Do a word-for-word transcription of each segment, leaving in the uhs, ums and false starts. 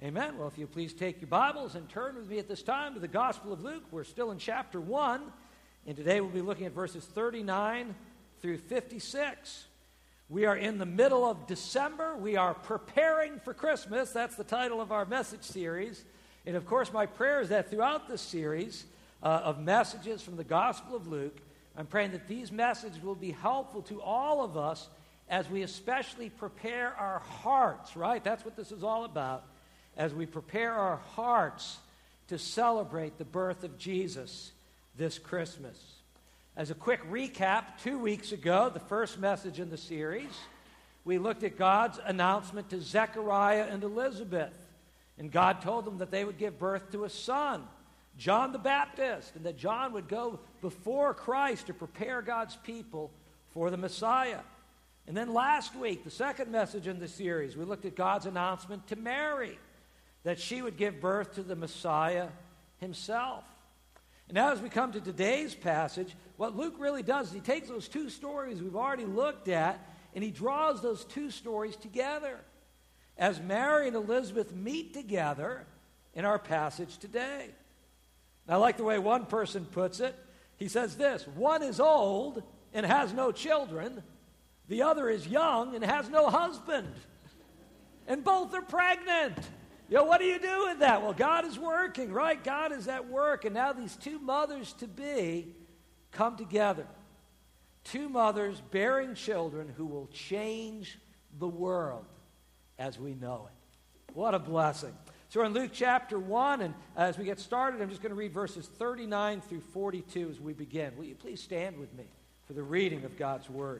Amen. Well, if you please take your Bibles and turn with me at this time to the Gospel of Luke. We're still in chapter one, and today we'll be looking at verses thirty-nine through fifty-six. We are in the middle of December. We are preparing for Christmas. That's the title of our message series. And of course, my prayer is that throughout this series uh, of messages from the Gospel of Luke, I'm praying that these messages will be helpful to all of us as we especially prepare our hearts, right? That's what this is all about. As we prepare our hearts to celebrate the birth of Jesus this Christmas. As a quick recap, two weeks ago, the first message in the series, we looked at God's announcement to Zechariah and Elizabeth. And God told them that they would give birth to a son, John the Baptist, and that John would go before Christ to prepare God's people for the Messiah. And then last week, the second message in the series, we looked at God's announcement to Mary, that she would give birth to the Messiah himself. And now as we come to today's passage, what Luke really does is he takes those two stories we've already looked at, and he draws those two stories together as Mary and Elizabeth meet together in our passage today. And I like the way one person puts it. He says this: one is old and has no children. The other is young and has no husband. And both are pregnant. You know, what do you do with that? Well, God is working, right? God is at work. And now these two mothers-to-be come together. Two mothers bearing children who will change the world as we know it. What a blessing. So we're in Luke chapter one, and as we get started, I'm just going to read verses thirty-nine through forty-two as we begin. Will you please stand with me for the reading of God's word?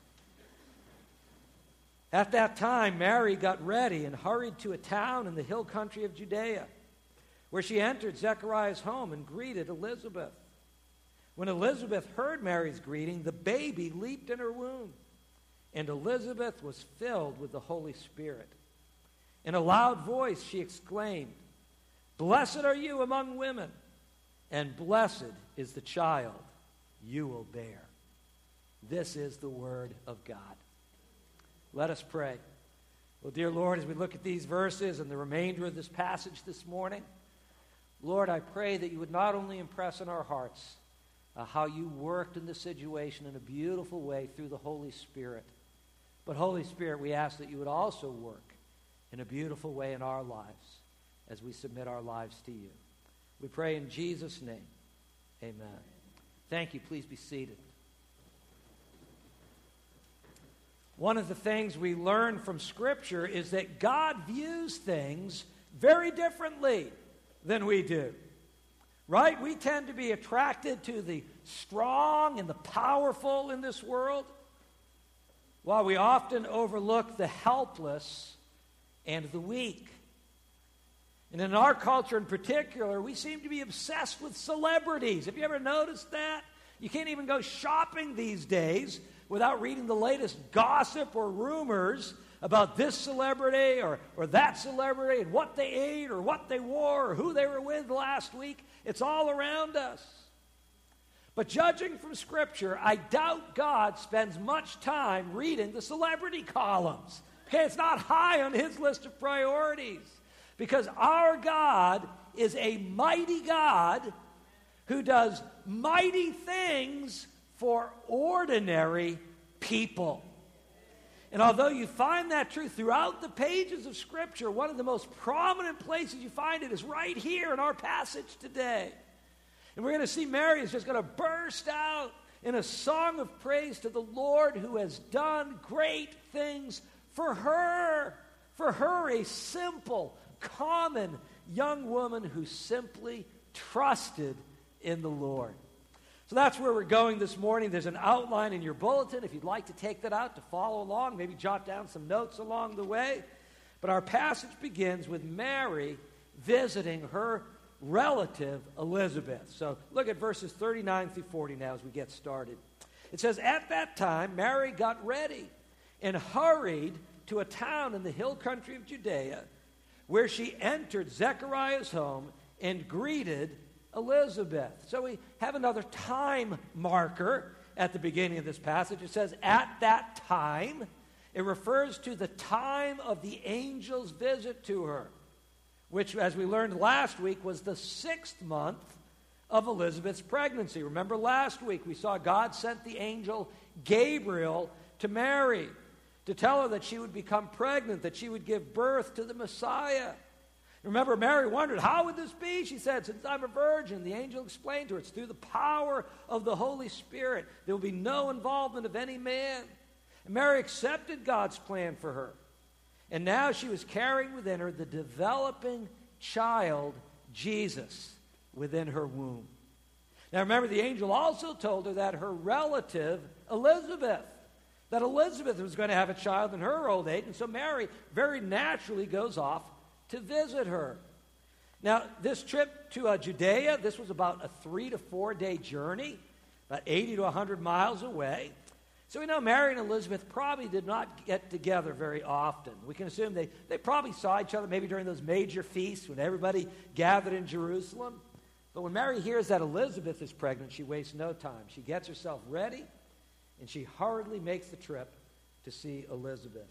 At that time, Mary got ready and hurried to a town in the hill country of Judea, where she entered Zechariah's home and greeted Elizabeth. When Elizabeth heard Mary's greeting, the baby leaped in her womb, and Elizabeth was filled with the Holy Spirit. In a loud voice, she exclaimed, "Blessed are you among women, and blessed is the child you will bear." This is the word of God. Let us pray. Well, dear Lord, as we look at these verses and the remainder of this passage this morning, Lord, I pray that you would not only impress on our hearts uh, how you worked in this situation in a beautiful way through the Holy Spirit, but Holy Spirit, we ask that you would also work in a beautiful way in our lives as we submit our lives to you. We pray in Jesus' name. Amen. Thank you. Please be seated. One of the things we learn from Scripture is that God views things very differently than we do. Right? We tend to be attracted to the strong and the powerful in this world, while we often overlook the helpless and the weak. And in our culture in particular, we seem to be obsessed with celebrities. Have you ever noticed that? You can't even go shopping these days without reading the latest gossip or rumors about this celebrity or, or that celebrity and what they ate or what they wore or who they were with last week. It's all around us. But judging from Scripture, I doubt God spends much time reading the celebrity columns. Okay, it's not high on his list of priorities, because our God is a mighty God who does mighty things for ordinary people. And although you find that truth throughout the pages of Scripture, one of the most prominent places you find it is right here in our passage today. And we're going to see Mary is just going to burst out in a song of praise to the Lord who has done great things for her. For her, a simple, common young woman who simply trusted in the Lord. So that's where we're going this morning. There's an outline in your bulletin if you'd like to take that out to follow along, maybe jot down some notes along the way. But our passage begins with Mary visiting her relative Elizabeth. So look at verses thirty-nine through forty now as we get started. It says, "At that time, Mary got ready and hurried to a town in the hill country of Judea, where she entered Zechariah's home and greeted Elizabeth." So we have another time marker at the beginning of this passage. It says, "at that time." It refers to the time of the angel's visit to her. which, as we learned last week, was the sixth month of Elizabeth's pregnancy. Remember last week we saw God sent the angel Gabriel to Mary to tell her that she would become pregnant, that she would give birth to the Messiah. Remember, Mary wondered, how would this be? She said, since I'm a virgin. The angel explained to her, it's through the power of the Holy Spirit. There will be no involvement of any man. And Mary accepted God's plan for her. And now she was carrying within her the developing child, Jesus, within her womb. Now remember, the angel also told her that her relative, Elizabeth, that Elizabeth was going to have a child in her old age. And so Mary very naturally goes off to visit her. Now, this trip to uh, Judea, this was about a three to four day journey, about eighty to one hundred miles away. So we know Mary and Elizabeth probably did not get together very often. We can assume they, they probably saw each other maybe during those major feasts when everybody gathered in Jerusalem. But when Mary hears that Elizabeth is pregnant, she wastes no time. She gets herself ready, and she hurriedly makes the trip to see Elizabeth.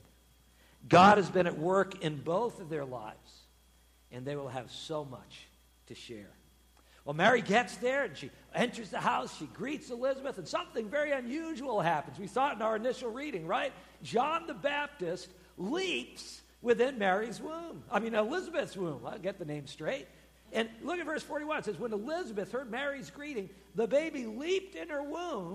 God has been at work in both of their lives, and they will have so much to share. Well, Mary gets there, and she enters the house. She greets Elizabeth, and something very unusual happens. We saw it in our initial reading, right? John the Baptist leaps within Mary's womb. I mean, Elizabeth's womb. I'll get the name straight. And look at verse forty-one. It says, when Elizabeth heard Mary's greeting, the baby leaped in her womb,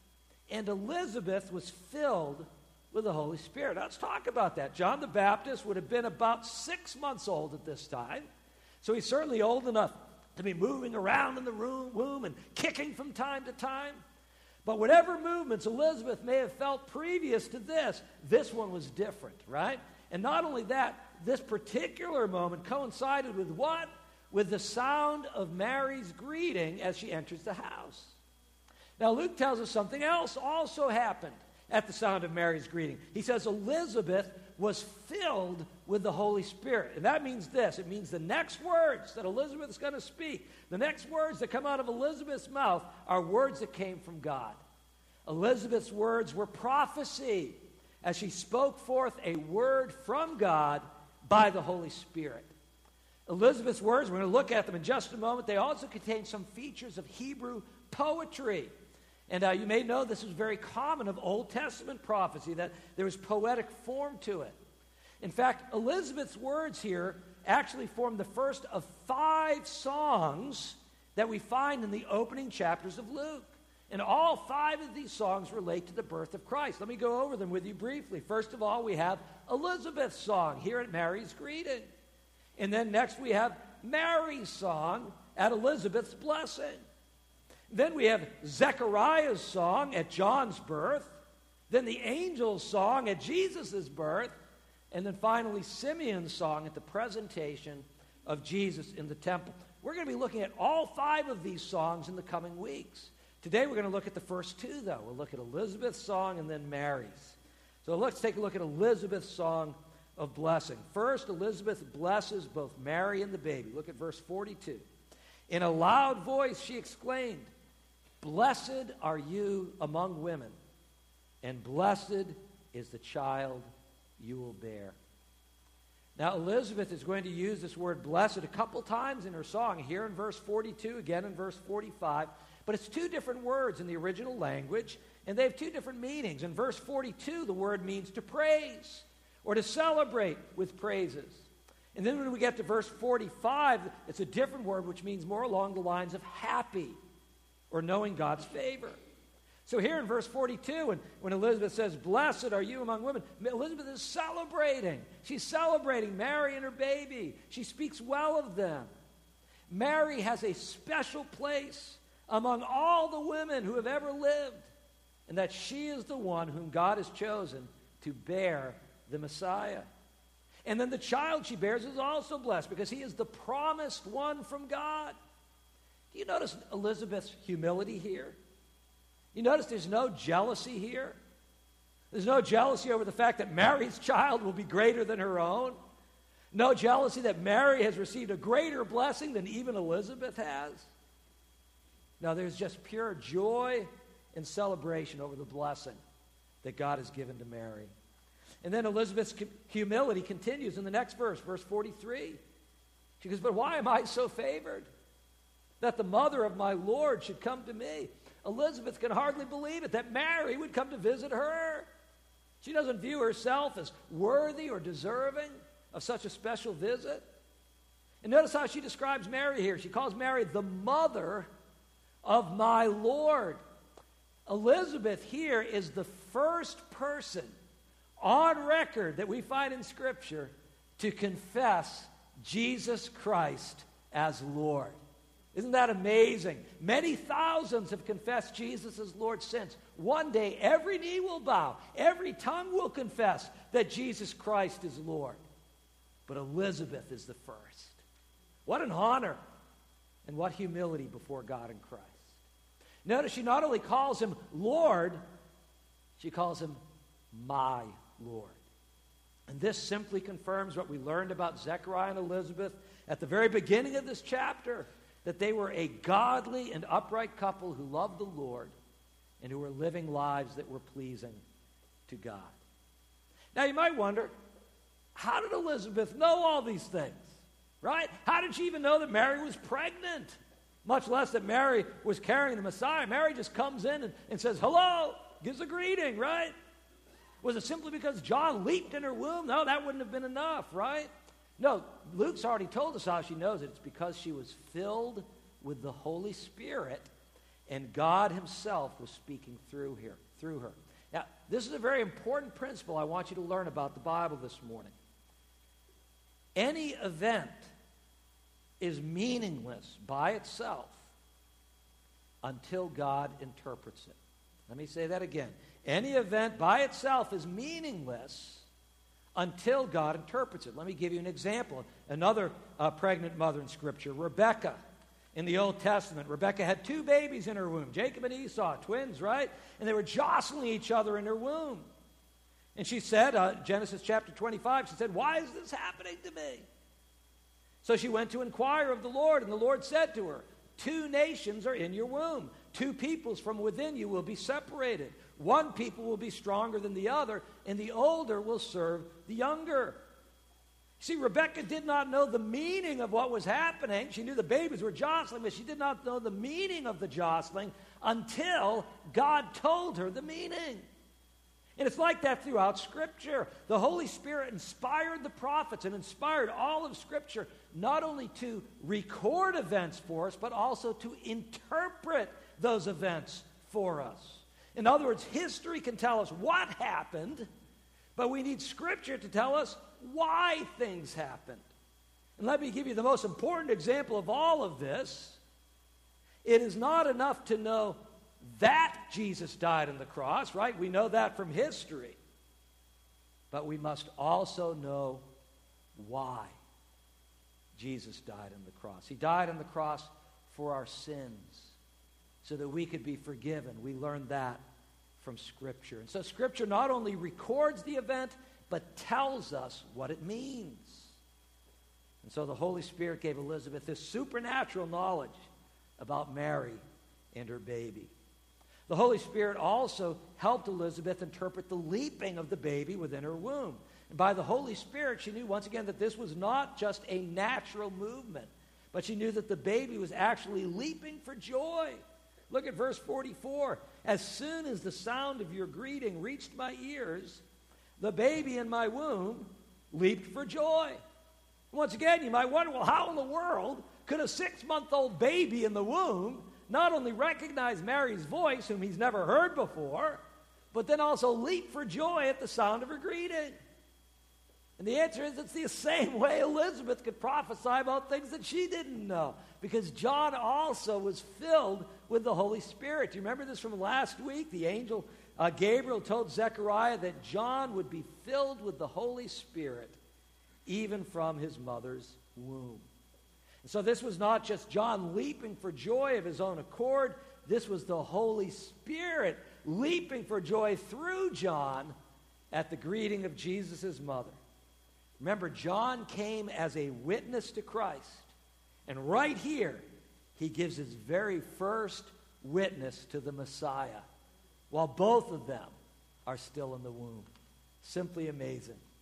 and Elizabeth was filled with the Holy Spirit. Now, let's talk about that. John the Baptist would have been about six months old at this time, so he's certainly old enough to be moving around in the room, womb and kicking from time to time. But whatever movements Elizabeth may have felt previous to this, this one was different, right? And not only that, this particular moment coincided with what? With the sound of Mary's greeting as she enters the house. Now, Luke tells us something else also happened at the sound of Mary's greeting. He says Elizabeth was filled with the Holy Spirit. And that means this. It means the next words that Elizabeth is going to speak, the next words that come out of Elizabeth's mouth are words that came from God. Elizabeth's words were prophecy as she spoke forth a word from God by the Holy Spirit. Elizabeth's words, we're going to look at them in just a moment, they also contain some features of Hebrew poetry. And uh, you may know this was very common of Old Testament prophecy, that there was poetic form to it. In fact, Elizabeth's words here actually form the first of five songs that we find in the opening chapters of Luke. And all five of these songs relate to the birth of Christ. Let me go over them with you briefly. First of all, we have Elizabeth's song here at Mary's greeting. And then next we have Mary's song at Elizabeth's blessing. Then we have Zechariah's song at John's birth. Then the angel's song at Jesus' birth. And then finally Simeon's song at the presentation of Jesus in the temple. We're going to be looking at all five of these songs in the coming weeks. Today we're going to look at the first two, though. We'll look at Elizabeth's song and then Mary's. So let's take a look at Elizabeth's song of blessing. First, Elizabeth blesses both Mary and the baby. Look at verse forty-two. In a loud voice she exclaimed, "Blessed are you among women, and blessed is the child you will bear." Now, Elizabeth is going to use this word blessed a couple times in her song, here in verse forty-two, again in verse forty-five. But it's two different words in the original language, and they have two different meanings. In verse forty-two, the word means to praise or to celebrate with praises. And then when we get to verse forty-five, it's a different word which means more along the lines of happy or knowing God's favor. So here in verse forty-two, when, when Elizabeth says, "Blessed are you among women," Elizabeth is celebrating. She's celebrating Mary and her baby. She speaks well of them. Mary has a special place among all the women who have ever lived, and that she is the one whom God has chosen to bear the Messiah. And then the child she bears is also blessed because he is the promised one from God. Do you notice Elizabeth's humility here? You notice there's no jealousy here? There's no jealousy over the fact that Mary's child will be greater than her own. No jealousy that Mary has received a greater blessing than even Elizabeth has. No, there's just pure joy and celebration over the blessing that God has given to Mary. And then Elizabeth's humility continues in the next verse, verse forty-three. She goes, but why am I so favored that the mother of my Lord should come to me? Elizabeth can hardly believe it, that Mary would come to visit her. She doesn't view herself as worthy or deserving of such a special visit. And notice how she describes Mary here. She calls Mary the mother of my Lord. Elizabeth here is the first person on record that we find in Scripture to confess Jesus Christ as Lord. Isn't that amazing? Many thousands have confessed Jesus as Lord since. One day, every knee will bow. Every tongue will confess that Jesus Christ is Lord. But Elizabeth is the first. What an honor and what humility before God in Christ. Notice she not only calls him Lord, she calls him my Lord. And this simply confirms what we learned about Zechariah and Elizabeth at the very beginning of this chapter, that they were a godly and upright couple who loved the Lord and who were living lives that were pleasing to God. Now you might wonder, how did Elizabeth know all these things? Right? How did she even know that Mary was pregnant? Much less that Mary was carrying the Messiah. Mary just comes in and, and says, hello, gives a greeting, right? Was it simply because John leaped in her womb? No, that wouldn't have been enough, right? No, Luke's already told us how she knows it. It's because she was filled with the Holy Spirit, and God himself was speaking through her. Through her. Now, this is a very important principle I want you to learn about the Bible this morning. Any event is meaningless by itself until God interprets it. Let me say that again. Any event by itself is meaningless until God interprets it. Let me give you an example. Another uh, pregnant mother in Scripture, Rebekah. In the Old Testament, Rebekah had two babies in her womb, Jacob and Esau, twins, right? And they were jostling each other in her womb. And she said, uh, Genesis chapter twenty-five, she said, why is this happening to me? So she went to inquire of the Lord, and the Lord said to her, two nations are in your womb. Two peoples from within you will be separated. One people will be stronger than the other, and the older will serve the younger. See, Rebekah did not know the meaning of what was happening. She knew the babies were jostling, but she did not know the meaning of the jostling until God told her the meaning. And it's like that throughout Scripture. The Holy Spirit inspired the prophets and inspired all of Scripture not only to record events for us, but also to interpret those events for us. In other words, history can tell us what happened, but we need Scripture to tell us why things happened. And let me give you the most important example of all of this. It is not enough to know that Jesus died on the cross, right? We know that from history. But we must also know why Jesus died on the cross. He died on the cross for our sins so that we could be forgiven. We learned that from Scripture. And so Scripture not only records the event, but tells us what it means. And so the Holy Spirit gave Elizabeth this supernatural knowledge about Mary and her baby. The Holy Spirit also helped Elizabeth interpret the leaping of the baby within her womb. And by the Holy Spirit, she knew once again that this was not just a natural movement, but she knew that the baby was actually leaping for joy. Look at verse forty-four. As soon as the sound of your greeting reached my ears, the baby in my womb leaped for joy. Once again, you might wonder, well, how in the world could a six-month-old baby in the womb not only recognize Mary's voice, whom he's never heard before, but then also leap for joy at the sound of her greeting? And the answer is it's the same way Elizabeth could prophesy about things that she didn't know, because John also was filled with the Holy Spirit. Do you remember this from last week? The angel uh, Gabriel told Zechariah that John would be filled with the Holy Spirit even from his mother's womb. And so this was not just John leaping for joy of his own accord. This was the Holy Spirit leaping for joy through John at the greeting of Jesus' mother. Remember, John came as a witness to Christ. And right here, he gives his very first witness to the Messiah, while both of them are still in the womb. Simply amazing.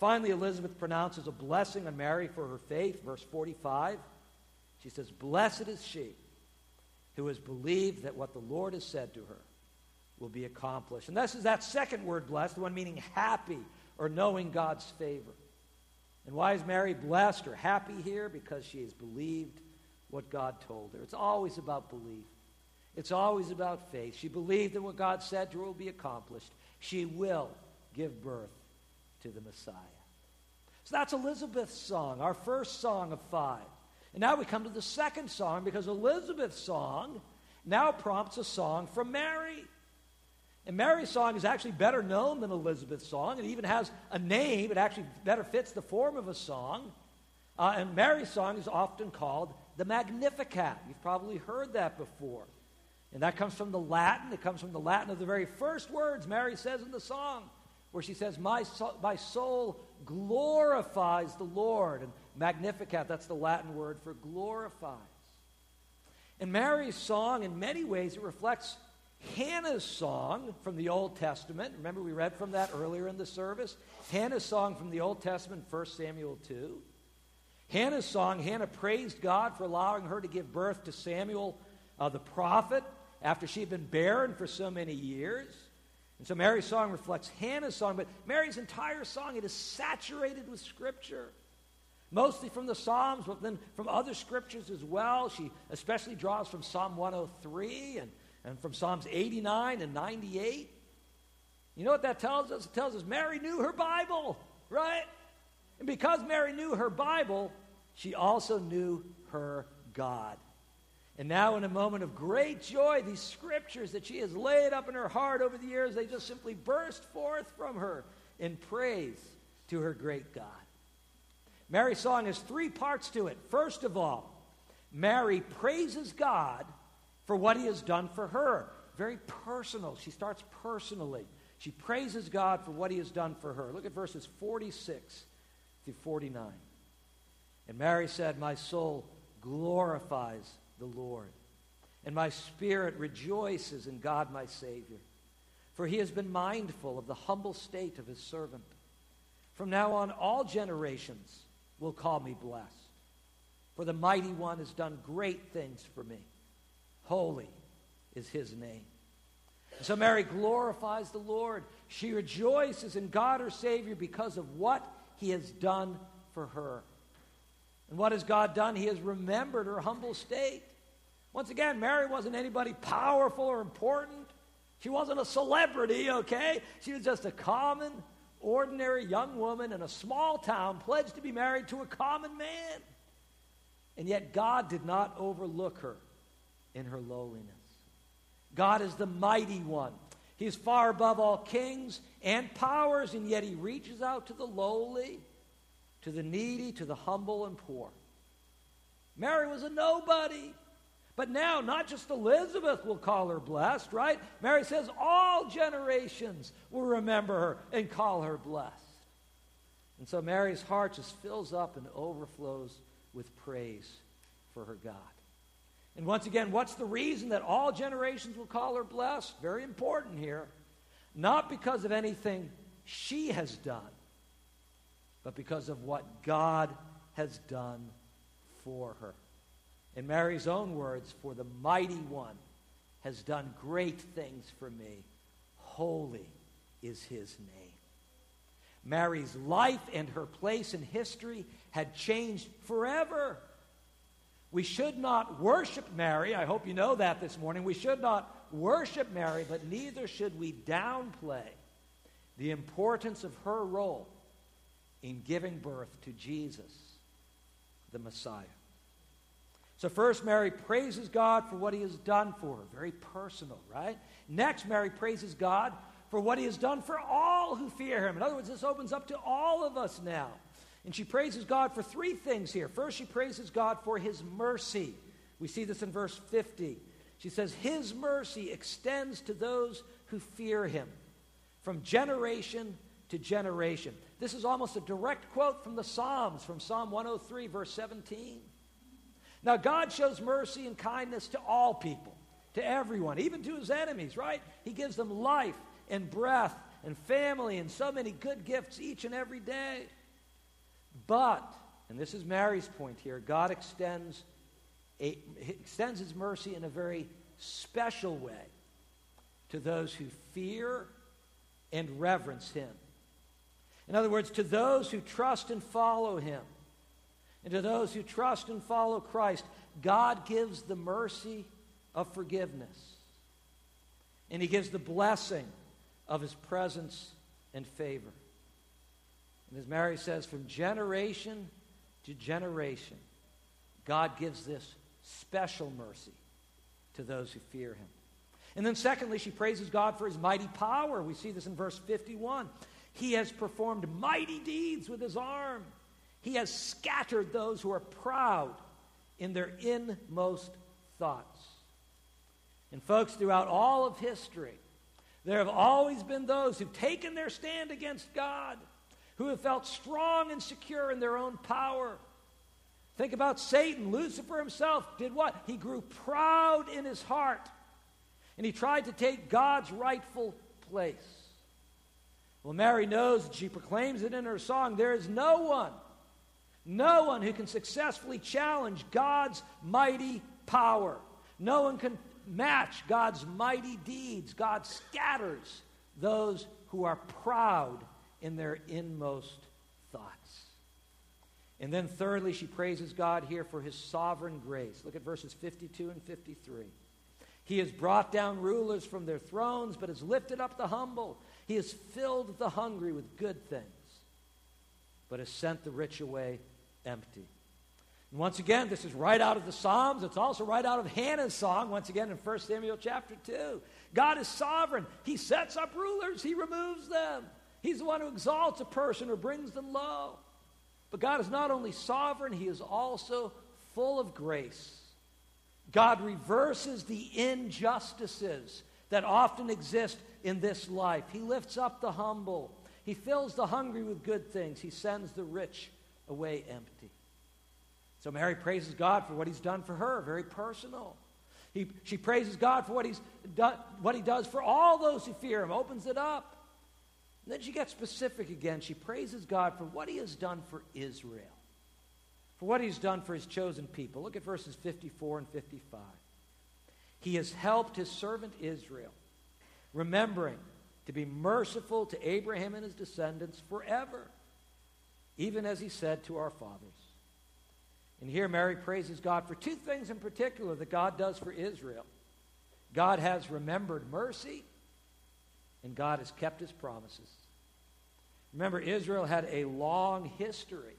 Finally, Elizabeth pronounces a blessing on Mary for her faith, verse forty-five. She says, "Blessed is she who has believed that what the Lord has said to her will be accomplished." And this is that second word, blessed, the one meaning happy or knowing God's favor. And why is Mary blessed or happy here? Because she has believed what God told her. It's always about belief. It's always about faith. She believed that what God said to her will be accomplished. She will give birth to the Messiah. So that's Elizabeth's song, our first song of five. And now we come to the second song, because Elizabeth's song now prompts a song from Mary. And Mary's song is actually better known than Elizabeth's song. It even has a name. It actually better fits the form of a song. Uh, and Mary's song is often called the Magnificat. You've probably heard that before. And that comes from the Latin. It comes from the Latin of the very first words Mary says in the song, where she says, my soul, my soul glorifies the Lord. And Magnificat, that's the Latin word for glorifies. And Mary's song, in many ways, it reflects Hannah's song from the Old Testament. Remember, we read from that earlier in the service. Hannah's song from the Old Testament, First Samuel two. Hannah's song, Hannah praised God for allowing her to give birth to Samuel uh, the prophet after she had been barren for so many years. And so Mary's song reflects Hannah's song, but Mary's entire song, it is saturated with Scripture. Mostly from the Psalms, but then from other Scriptures as well. She especially draws from Psalm one oh three and, and from Psalms eighty-nine and ninety-eight. You know what that tells us? It tells us Mary knew her Bible, right? And because Mary knew her Bible, she also knew her God. And now, in a moment of great joy, these Scriptures that she has laid up in her heart over the years, they just simply burst forth from her in praise to her great God. Mary's song has three parts to it. First of all, Mary praises God for what he has done for her. Very personal. She starts personally. She praises God for what he has done for her. Look at verses forty-six through forty-nine. And Mary said, "My soul glorifies the Lord, and my spirit rejoices in God my Savior, for he has been mindful of the humble state of his servant. From now on, all generations will call me blessed. For the Mighty One has done great things for me. Holy is his name." And so Mary glorifies the Lord. She rejoices in God her Savior because of what he has done for her. And what has God done? He has remembered her humble state. Once again, Mary wasn't anybody powerful or important. She wasn't a celebrity, okay? She was just a common, ordinary young woman in a small town pledged to be married to a common man. And yet God did not overlook her in her lowliness. God is the Mighty One. He is far above all kings and powers, and yet he reaches out to the lowly, to the needy, to the humble and poor. Mary was a nobody. But now, not just Elizabeth will call her blessed, right? Mary says all generations will remember her and call her blessed. And so Mary's heart just fills up and overflows with praise for her God. And once again, what's the reason that all generations will call her blessed? Very important here. Not because of anything she has done, but because of what God has done for her. In Mary's own words, "For the Mighty One has done great things for me. Holy is his name." Mary's life and her place in history had changed forever. We should not worship Mary. I hope you know that this morning. We should not worship Mary, but neither should we downplay the importance of her role in giving birth to Jesus, the Messiah. So first, Mary praises God for what he has done for her. Very personal, right? Next, Mary praises God for what he has done for all who fear him. In other words, this opens up to all of us now. And she praises God for three things here. First, she praises God for his mercy. We see this in verse fifty. She says, "His mercy extends to those who fear him from generation to generation." This is almost a direct quote from the Psalms, from Psalm one oh three, verse seventeen. Now, God shows mercy and kindness to all people, to everyone, even to his enemies, right? He gives them life and breath and family and so many good gifts each and every day. But, and this is Mary's point here, God extends, a, extends his mercy in a very special way to those who fear and reverence him. In other words, to those who trust and follow him, and to those who trust and follow Christ, God gives the mercy of forgiveness. And he gives the blessing of his presence and favor. And as Mary says, from generation to generation, God gives this special mercy to those who fear him. And then secondly, she praises God for his mighty power. We see this in verse fifty-one. He has performed mighty deeds with his arm. He has scattered those who are proud in their inmost thoughts. And folks, throughout all of history, there have always been those who've taken their stand against God, who have felt strong and secure in their own power. Think about Satan. Lucifer himself did what? He grew proud in his heart, and he tried to take God's rightful place. Well, Mary knows, and she proclaims it in her song, there is no one, no one who can successfully challenge God's mighty power. No one can match God's mighty deeds. God scatters those who are proud in their inmost thoughts. And then thirdly, she praises God here for his sovereign grace. Look at verses fifty-two and fifty-three. He has brought down rulers from their thrones, but has lifted up the humble. He has filled the hungry with good things, but has sent the rich away empty. And once again, this is right out of the Psalms. It's also right out of Hannah's song, once again in First Samuel chapter two. God is sovereign. He sets up rulers. He removes them. He's the one who exalts a person or brings them low. But God is not only sovereign, he is also full of grace. God reverses the injustices that often exist in this life. He lifts up the humble. He fills the hungry with good things. He sends the rich away empty. So Mary praises God for what he's done for her, very personal. He, she praises God for what he's done, what he does for all those who fear him, opens it up. And then she gets specific again. She praises God for what he has done for Israel, for what he's done for his chosen people. Look at verses fifty-four and fifty-five. He has helped his servant Israel, remembering to be merciful to Abraham and his descendants forever, even as he said to our fathers. And here Mary praises God for two things in particular that God does for Israel. God has remembered mercy, and God has kept his promises. Remember, Israel had a long history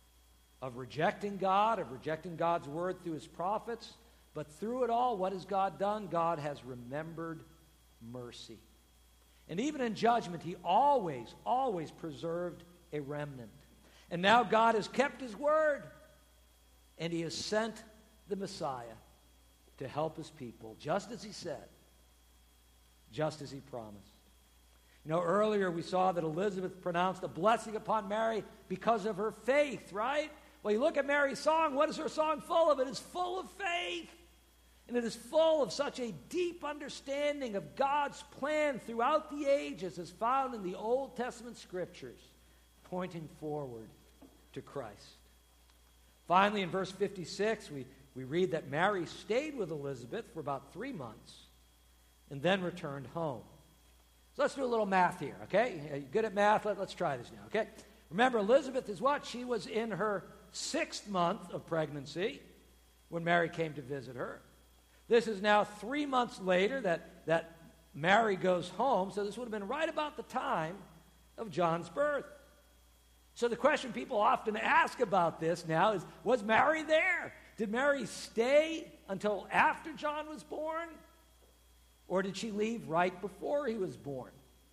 of rejecting God, of rejecting God's word through his prophets. But through it all, what has God done? God has remembered mercy. And even in judgment, he always, always preserved a remnant. And now God has kept his word, and he has sent the Messiah to help his people, just as he said, just as he promised. You know, earlier we saw that Elizabeth pronounced a blessing upon Mary because of her faith, right? Well, you look at Mary's song. What is her song full of? It is full of faith. And it is full of such a deep understanding of God's plan throughout the ages as found in the Old Testament scriptures, pointing forward to Christ. Finally, in verse fifty-six, we, we read that Mary stayed with Elizabeth for about three months and then returned home. So let's do a little math here, okay? Are you good at math? Let, let's try this now, okay? Remember, Elizabeth is what? She was in her sixth month of pregnancy when Mary came to visit her. This is now three months later that, that Mary goes home, so this would have been right about the time of John's birth. So the question people often ask about this now is, was Mary there? Did Mary stay until after John was born? Or did she leave right before he was born?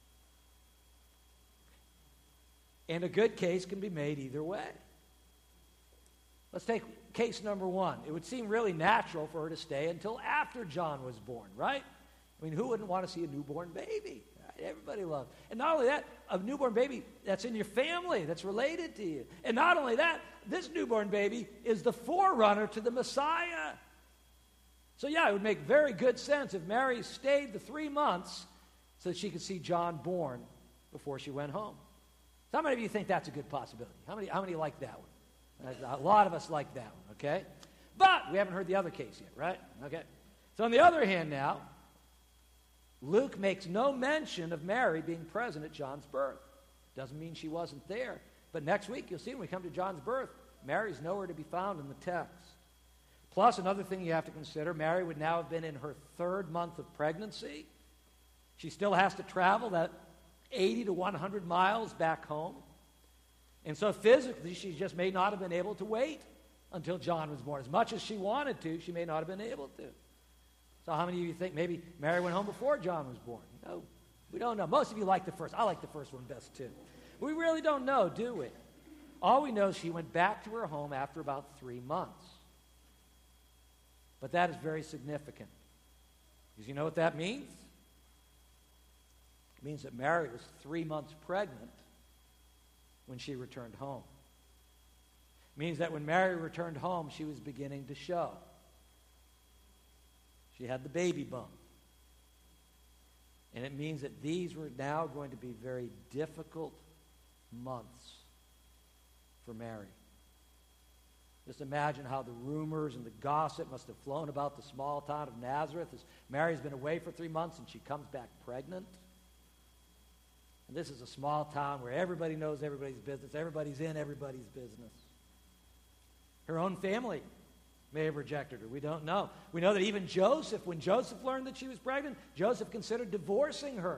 And a good case can be made either way. Let's take case number one. It would seem really natural for her to stay until after John was born, right? I mean, who wouldn't want to see a newborn baby? Right? Everybody loves. And not only that, a newborn baby that's in your family, that's related to you. And not only that, this newborn baby is the forerunner to the Messiah. So yeah, it would make very good sense if Mary stayed the three months so that she could see John born before she went home. So how many of you think that's a good possibility? How many, how many like that one? A lot of us like that one, okay? But we haven't heard the other case yet, right? Okay. So on the other hand now, Luke makes no mention of Mary being present at John's birth. Doesn't mean she wasn't there. But next week, you'll see when we come to John's birth, Mary's nowhere to be found in the text. Plus, another thing you have to consider, Mary would now have been in her third month of pregnancy. She still has to travel that eighty to one hundred miles back home. And so physically, she just may not have been able to wait until John was born. As much as she wanted to, she may not have been able to. So how many of you think maybe Mary went home before John was born? No, we don't know. Most of you like the first. I like the first one best too. We really don't know, do we? All we know is she went back to her home after about three months. But that is very significant. Because you know what that means? It means that Mary was three months pregnant when she returned home. It means that when Mary returned home, she was beginning to show. She had the baby bump. And it means that these were now going to be very difficult months for Mary. Just imagine how the rumors and the gossip must have flown about the small town of Nazareth as Mary's been away for three months and she comes back pregnant. And this is a small town where everybody knows everybody's business. Everybody's in everybody's business. Her own family may have rejected her. We don't know. We know that even Joseph, when Joseph learned that she was pregnant, Joseph considered divorcing her.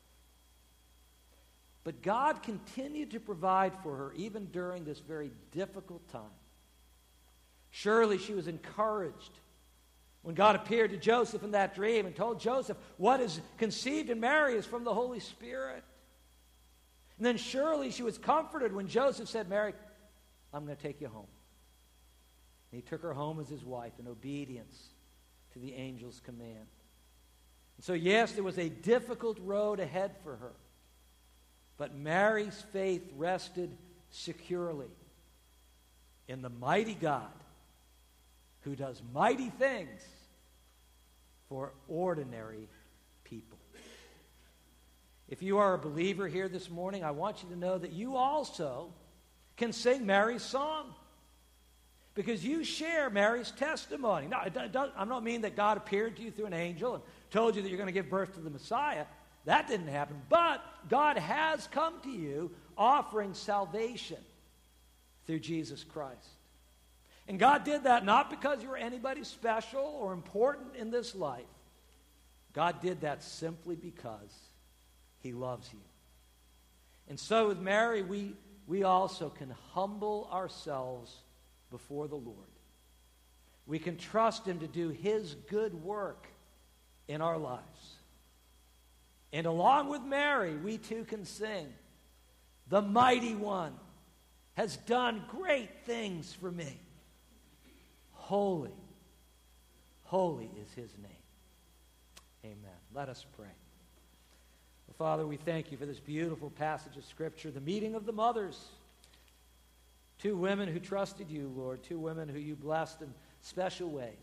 But God continued to provide for her even during this very difficult time. Surely she was encouraged when God appeared to Joseph in that dream and told Joseph, what is conceived in Mary is from the Holy Spirit. And then surely she was comforted when Joseph said, Mary, I'm going to take you home. And he took her home as his wife in obedience to the angel's command. And so yes, there was a difficult road ahead for her. But Mary's faith rested securely in the mighty God who does mighty things for ordinary people. If you are a believer here this morning, I want you to know that you also can sing Mary's song because you share Mary's testimony. Now, it does, I don't mean that God appeared to you through an angel and told you that you're going to give birth to the Messiah. That didn't happen. But God has come to you offering salvation through Jesus Christ. And God did that not because you were anybody special or important in this life. God did that simply because He loves you. And so with Mary, we, we also can humble ourselves before the Lord. We can trust Him to do His good work in our lives. And along with Mary, we too can sing, the Mighty One has done great things for me. Holy, holy is His name. Amen. Let us pray. Well, Father, we thank You for this beautiful passage of Scripture, the meeting of the mothers. Two women who trusted You, Lord, two women who You blessed in special ways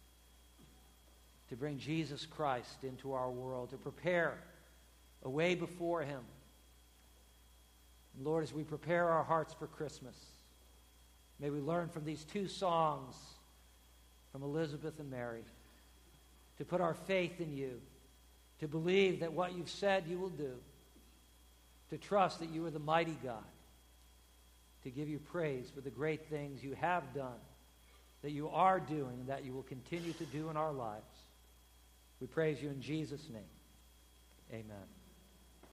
to bring Jesus Christ into our world, to prepare a way before Him. And Lord, as we prepare our hearts for Christmas, may we learn from these two songs from Elizabeth and Mary to put our faith in You, to believe that what You've said You will do, to trust that You are the mighty God, to give You praise for the great things You have done, that You are doing, and that You will continue to do in our lives. We praise You in Jesus' name. Amen.